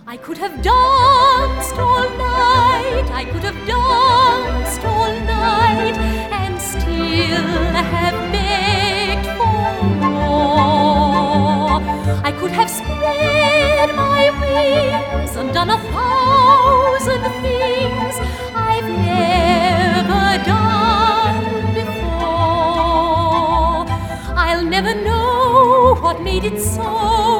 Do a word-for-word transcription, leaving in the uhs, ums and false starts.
I could have danced all night, I could have danced all night, and still have begged for more. I could have spread my wings and done a thousand things I've never done before. I'll never know what made it so,